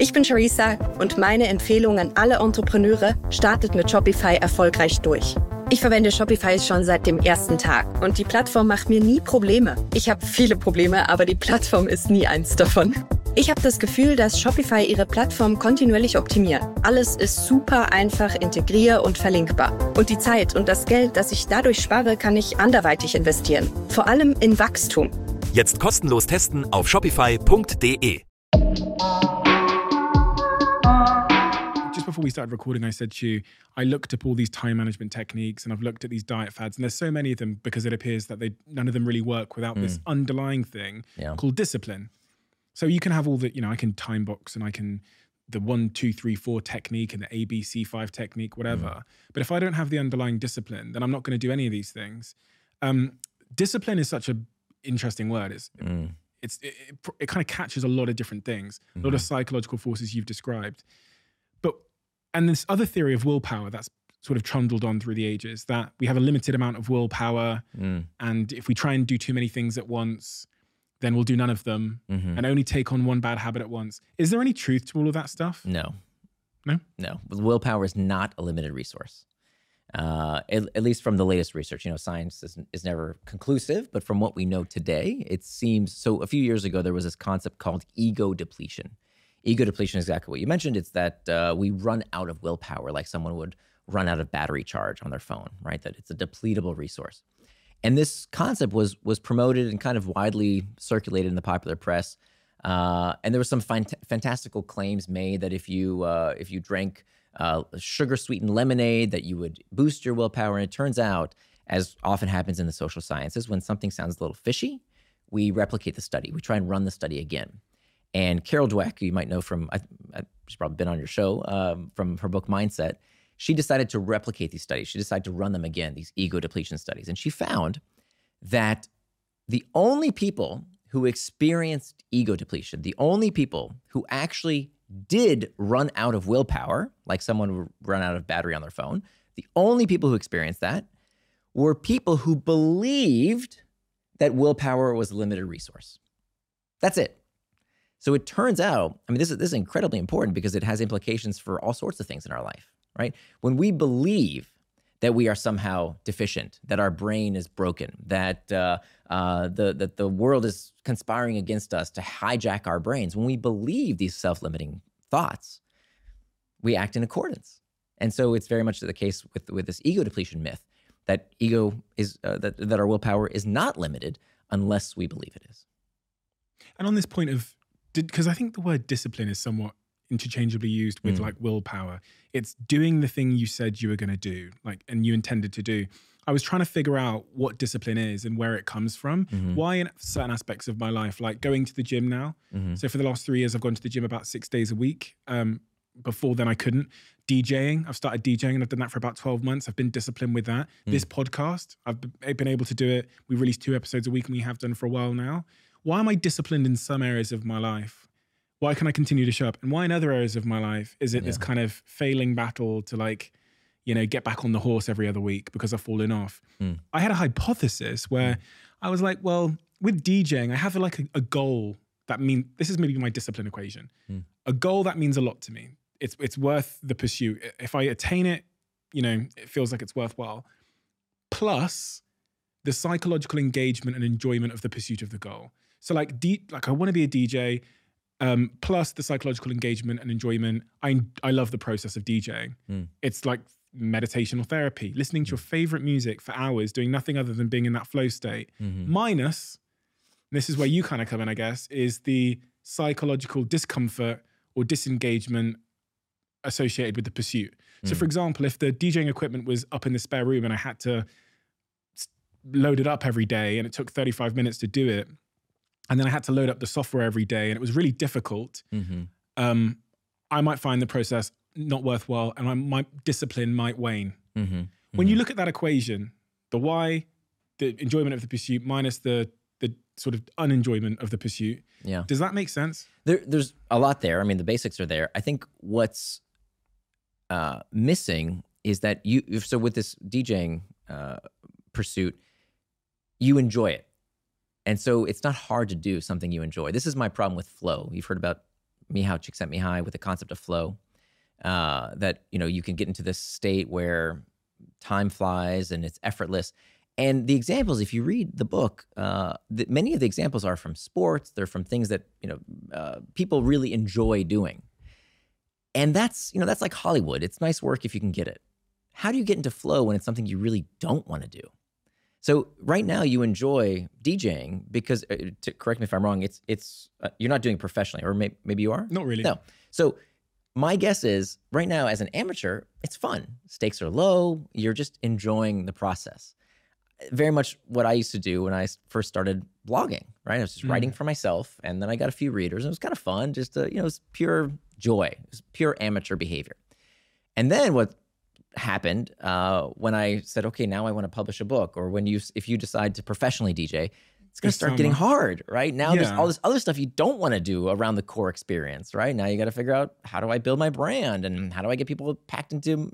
Ich bin Charissa und meine Empfehlung an alle Entrepreneure: startet mit Shopify erfolgreich durch. Ich verwende Shopify schon seit dem ersten Tag und die Plattform macht mir nie Probleme. Ich habe viele Probleme, aber die Plattform ist nie eins davon. Ich habe das Gefühl, dass Shopify ihre Plattform kontinuierlich optimiert. Alles ist super einfach, integrier- und verlinkbar. Und die Zeit und das Geld, das ich dadurch spare, kann ich anderweitig investieren. Vor allem in Wachstum. Jetzt kostenlos testen auf shopify.de. Just before we started recording, I said to you, I looked up all these time management techniques and I've looked at these diet fads, and there's so many of them because it appears that none of them really work without this underlying thing called discipline. So you can have all the, I can time box and I can the 1, 2, 3, 4 technique and the ABC5 technique, whatever. But if I don't have the underlying discipline, then I'm not going to do any of these things. Discipline is such an interesting word. It kind of catches a lot of different things, a lot of psychological forces you've described. And this other theory of willpower that's sort of trundled on through the ages, that we have a limited amount of willpower, and if we try and do too many things at once, then we'll do none of them and only take on one bad habit at once. Is there any truth to all of that stuff? No. No? No. Willpower is not a limited resource. At least from the latest research. Science is never conclusive, but from what we know today, it seems, so a few years ago, there was this concept called ego depletion. Ego depletion is exactly what you mentioned. It's that we run out of willpower like someone would run out of battery charge on their phone, right? That it's a depletable resource. And this concept was promoted and kind of widely circulated in the popular press. And there were some fantastical claims made that if you drank sugar-sweetened lemonade, that you would boost your willpower. And it turns out, as often happens in the social sciences, when something sounds a little fishy, we replicate the study. We try and run the study again. And Carol Dweck, who you might know from, she's probably been on your show, from her book Mindset, she decided to replicate these studies. She decided to run them again, these ego depletion studies. And she found that the only people who experienced ego depletion, the only people who actually did run out of willpower, like someone would run out of battery on their phone, the only people who experienced that were people who believed that willpower was a limited resource. That's it. So it turns out, this is incredibly important because it has implications for all sorts of things in our life, right? When we believe that we are somehow deficient, that our brain is broken, that the world is conspiring against us to hijack our brains, when we believe these self-limiting thoughts, we act in accordance. And so it's very much the case with this ego depletion myth, that ego is that our willpower is not limited unless we believe it is. And on this point of, because I think the word discipline is somewhat interchangeably used with like willpower. It's doing the thing you said you were going to do, and you intended to do. I was trying to figure out what discipline is and where it comes from. Why in certain aspects of my life, like going to the gym now. So for the last 3 years, I've gone to the gym about 6 days a week. Before then I couldn't. DJing, I've started DJing and I've done that for about 12 months. I've been disciplined with that. This podcast, I've been able to do it. We release 2 episodes a week and we have done for a while now. Why am I disciplined in some areas of my life? Why can I continue to show up? And why in other areas of my life is it this kind of failing battle to get back on the horse every other week because I've fallen off? I had a hypothesis where I was like, well, with DJing, I have a goal that means, this is maybe my discipline equation. A goal that means a lot to me. It's worth the pursuit. If I attain it, it feels like it's worthwhile. Plus the psychological engagement and enjoyment of the pursuit of the goal. So I want to be a DJ, plus the psychological engagement and enjoyment. I love the process of DJing. It's like meditation or therapy, listening to your favorite music for hours, doing nothing other than being in that flow state. Minus, this is where you kind of come in, I guess, is the psychological discomfort or disengagement associated with the pursuit. So for example, if the DJing equipment was up in the spare room and I had to load it up every day and it took 35 minutes to do it, and then I had to load up the software every day and it was really difficult, I might find the process not worthwhile and my discipline might wane. When you look at that equation, the why, the enjoyment of the pursuit minus the sort of unenjoyment of the pursuit, does that make sense? There's a lot there. The basics are there. I think what's missing is that so with this DJing pursuit, you enjoy it. And so it's not hard to do something you enjoy. This is my problem with flow. You've heard about Mihaly Csikszentmihalyi with the concept of flow, that, you can get into this state where time flies and it's effortless. And the examples, if you read the book, many of the examples are from sports. They're from things that, people really enjoy doing. And that's like Hollywood. It's nice work if you can get it. How do you get into flow when it's something you really don't want to do? So right now you enjoy DJing because, correct me if I'm wrong, it's you're not doing it professionally, or maybe you are? Not really. No. So my guess is right now as an amateur, it's fun. Stakes are low. You're just enjoying the process. Very much what I used to do when I first started blogging, right? I was just writing for myself, and then I got a few readers, and it was kind of fun. Just, it was pure joy. It was pure amateur behavior. And then what happened when I said, okay, now I want to publish a book, or if you decide to professionally DJ, it's going to start getting hard, right? Now there's all this other stuff you don't want to do around the core experience, right? Now you got to figure out, how do I build my brand, and how do I get people packed into,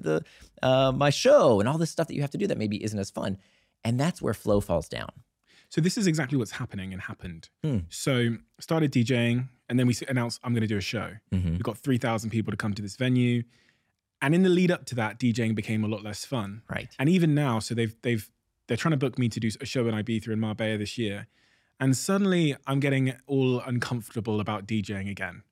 my show, and all this stuff that you have to do that maybe isn't as fun. And that's where flow falls down. So this is exactly what's happening and happened. So started DJing, and then we announced I'm going to do a show. We've got 3,000 people to come to this venue. And in the lead up to that, DJing became a lot less fun. Right. And even now, so they're trying to book me to do a show in Ibiza in Marbella this year. And suddenly I'm getting all uncomfortable about DJing again.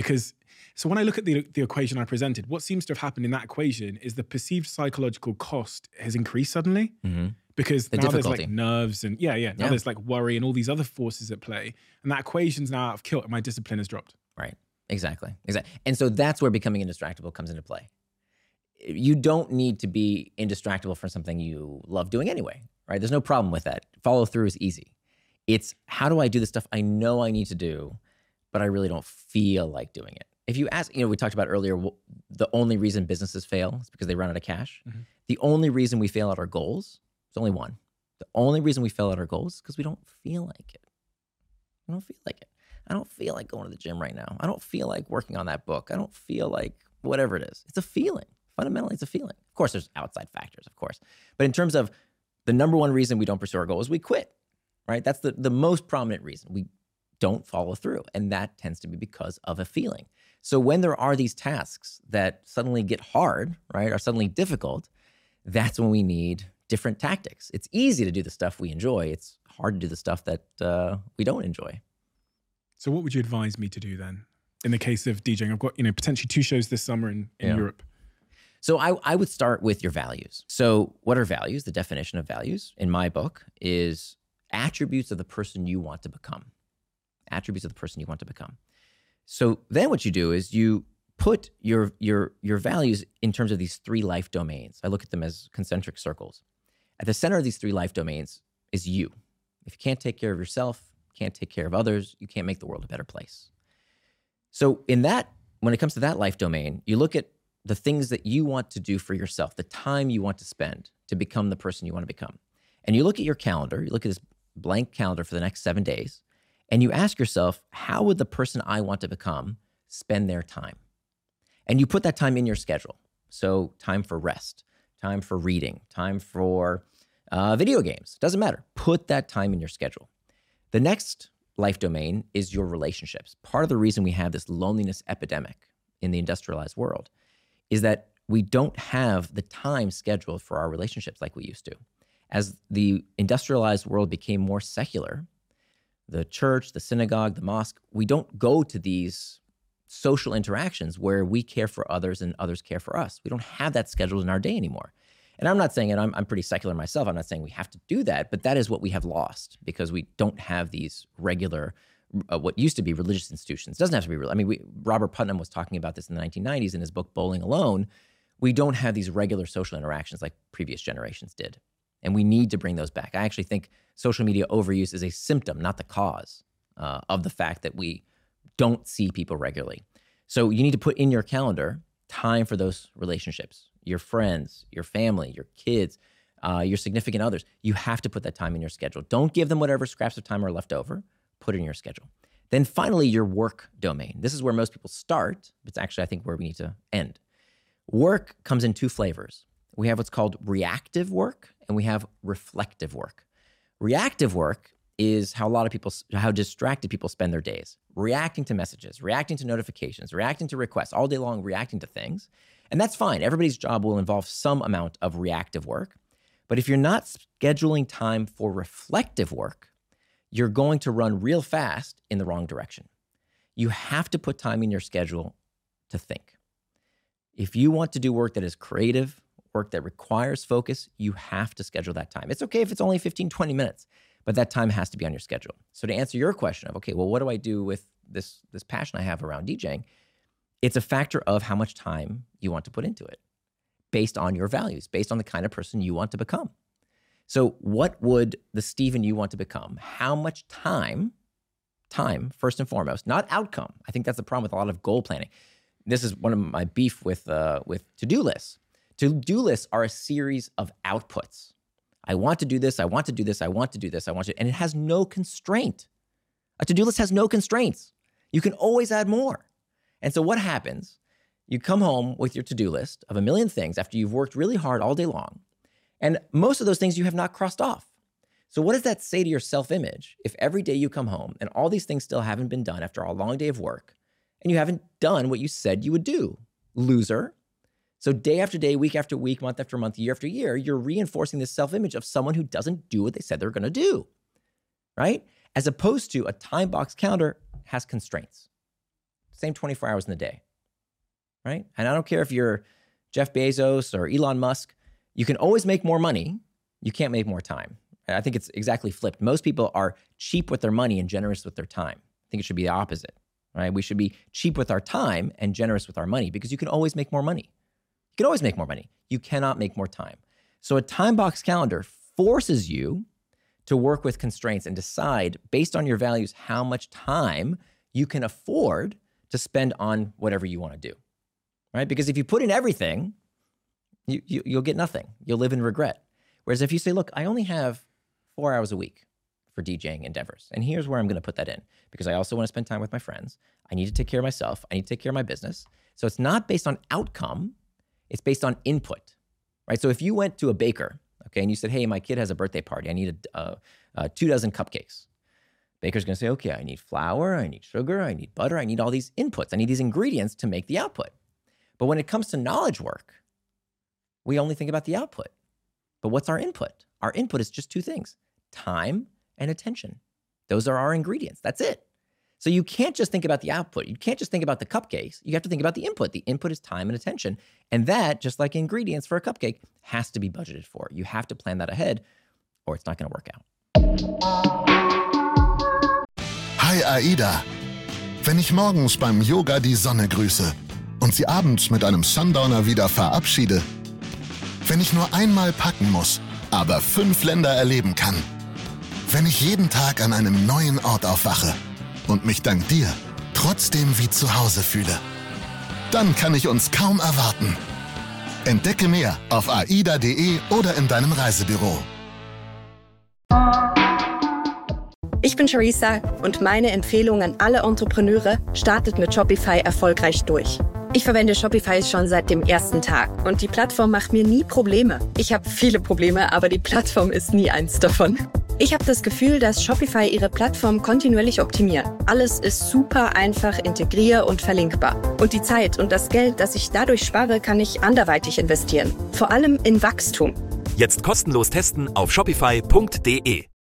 So when I look at the equation I presented, what seems to have happened in that equation is the perceived psychological cost has increased suddenly. Because now there's like nerves and now there's like worry and all these other forces at play. And that equation's now out of kilt and my discipline has dropped. Right. Exactly. And so that's where becoming indistractable comes into play. You don't need to be indistractable for something you love doing anyway, right? There's no problem with that. Follow through is easy. It's, how do I do the stuff I know I need to do, but I really don't feel like doing it? If you ask, we talked about earlier, the only reason businesses fail is because they run out of cash. The only reason we fail at our goals, there's only one. The only reason we fail at our goals is because we don't feel like it. We don't feel like it. I don't feel like going to the gym right now. I don't feel like working on that book. I don't feel like whatever it is. It's a feeling. Fundamentally, it's a feeling. Of course, there's outside factors, of course. But in terms of the number one reason we don't pursue our goals, we quit, right? That's the most prominent reason. We don't follow through. And that tends to be because of a feeling. So when there are these tasks that suddenly get hard, right, are suddenly difficult, that's when we need different tactics. It's easy to do the stuff we enjoy. It's hard to do the stuff that we don't enjoy. So what would you advise me to do then? In the case of DJing, I've got, potentially 2 shows this summer in Europe. So I would start with your values. So what are values? The definition of values in my book is attributes of the person you want to become. Attributes of the person you want to become. So then what you do is you put your values in terms of these 3 life domains. I look at them as concentric circles. At the center of these 3 life domains is you. If you can't take care of yourself, can't take care of others, you can't make the world a better place. So when it comes to that life domain, you look at the things that you want to do for yourself, the time you want to spend to become the person you want to become. And you look at your calendar, you look at this blank calendar for the next 7 days, and you ask yourself, how would the person I want to become spend their time? And you put that time in your schedule. So time for rest, time for reading, time for video games, doesn't matter. Put that time in your schedule. The next life domain is your relationships. Part of the reason we have this loneliness epidemic in the industrialized world is that we don't have the time scheduled for our relationships like we used to. As the industrialized world became more secular, the church, the synagogue, the mosque, we don't go to these social interactions where we care for others and others care for us. We don't have that scheduled in our day anymore. And I'm not saying, and I'm pretty secular myself, I'm not saying we have to do that, but that is what we have lost because we don't have these regular, what used to be religious institutions. It doesn't have to be real. I mean, Robert Putnam was talking about this in the 1990s in his book, Bowling Alone. We don't have these regular social interactions like previous generations did. And we need to bring those back. I actually think social media overuse is a symptom, not the cause of the fact that we don't see people regularly. So you need to put in your calendar time for those relationships, your friends, your family, your kids, your significant others. You have to put that time in your schedule. Don't give them whatever scraps of time are left over. Put it in your schedule. Then finally, your work domain. This is where most people start, but it's actually, I think, where we need to end. Work comes in 2 flavors. We have what's called reactive work, and we have reflective work. Reactive work is how distracted people spend their days, reacting to messages, reacting to notifications, reacting to requests, all day long reacting to things. And that's fine. Everybody's job will involve some amount of reactive work. But if you're not scheduling time for reflective work, you're going to run real fast in the wrong direction. You have to put time in your schedule to think. If you want to do work that is creative, work that requires focus, you have to schedule that time. It's okay if it's only 15, 20 minutes, but that time has to be on your schedule. So to answer your question of, okay, well, what do I do with this passion I have around DJing? It's a factor of how much time you want to put into it based on your values, based on the kind of person you want to become. So what would the Stephen you want to become? How much time, first and foremost, not outcome. I think that's the problem with a lot of goal planning. This is one of my beef with to-do lists. To-do lists are a series of outputs. I want to do this, I want to do this, I want to do this, and it has no constraint. A to-do list has no constraints. You can always add more. And so what happens? You come home with your to-do list of a million things after you've worked really hard all day long. And most of those things you have not crossed off. So what does that say to your self-image if every day you come home and all these things still haven't been done after a long day of work and you haven't done what you said you would do? Loser. So day after day, week after week, month after month, year after year, you're reinforcing this self-image of someone who doesn't do what they said they're going to do, right? As opposed to a time box calendar has constraints. Same 24 hours in the day, right? And I don't care if you're Jeff Bezos or Elon Musk, you can always make more money. You can't make more time. I think it's exactly flipped. Most people are cheap with their money and generous with their time. I think it should be the opposite, right? We should be cheap with our time and generous with our money because you can always make more money. You can always make more money. You cannot make more time. So a time box calendar forces you to work with constraints and decide based on your values how much time you can afford to spend on whatever you want to do, right? Because if you put in everything, you'll get nothing. You'll live in regret. Whereas if you say, look, I only have 4 hours a week for DJing endeavors, and here's where I'm going to put that in because I also want to spend time with my friends. I need to take care of myself. I need to take care of my business. So it's not based on outcome. It's based on input, right? So if you went to a baker, okay, and you said, hey, my kid has a birthday party. I need 2 dozen cupcakes. Baker's going to say, okay, I need flour, I need sugar, I need butter, I need all these inputs. I need these ingredients to make the output. But when it comes to knowledge work, we only think about the output. But what's our input? Our input is just two things, time and attention. Those are our ingredients. That's it. So you can't just think about the output. You can't just think about the cupcakes. You have to think about the input. The input is time and attention. And that, just like ingredients for a cupcake, has to be budgeted for. You have to plan that ahead or it's not going to work out. Hi Aida. Wenn ich morgens beim Yoga die Sonne grüße und sie abends mit einem Sundowner wieder verabschiede, wenn ich nur einmal packen muss, aber 5 Länder erleben kann, wenn ich jeden Tag an einem neuen Ort aufwache und mich dank dir trotzdem wie zu Hause fühle, dann kann ich uns kaum erwarten. Entdecke mehr auf aida.de oder in deinem Reisebüro. Ich bin Charissa und meine Empfehlung an alle Entrepreneure, startet mit Shopify erfolgreich durch. Ich verwende Shopify schon seit dem ersten Tag und die Plattform macht mir nie Probleme. Ich habe viele Probleme, aber die Plattform ist nie eins davon. Ich habe das Gefühl, dass Shopify ihre Plattform kontinuierlich optimiert. Alles ist super einfach integrier- und verlinkbar. Und die Zeit und das Geld, das ich dadurch spare, kann ich anderweitig investieren. Vor allem in Wachstum. Jetzt kostenlos testen auf shopify.de.